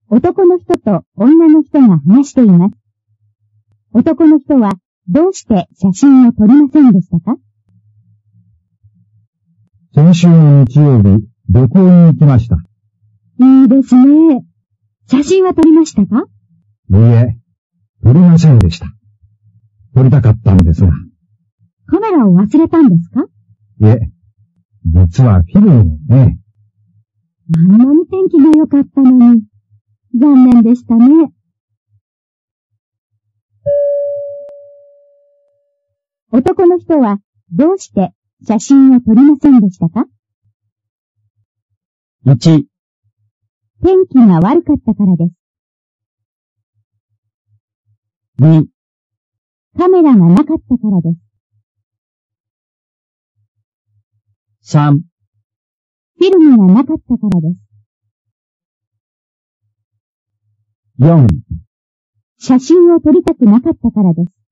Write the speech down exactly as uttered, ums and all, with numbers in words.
男の人と女の人が話しています。男の人はどうして写真を撮りませんでしたか？ 先週の日曜日、旅行に行きました。 いいですね。写真は撮りましたか？ いいえ、撮りませんでした。撮りたかったんですが。 カメラを忘れたんですか？ いえ、実はフィルムをね。 あんなに天気が良かったのに、残念でしたね。男の人はどうして写真を撮りませんでしたか？ いち、 天気が悪かったからです。 に、 カメラがなかったからです。 さん、 フィルムがなかったからです。 よん、 写真を撮りたくなかったからです。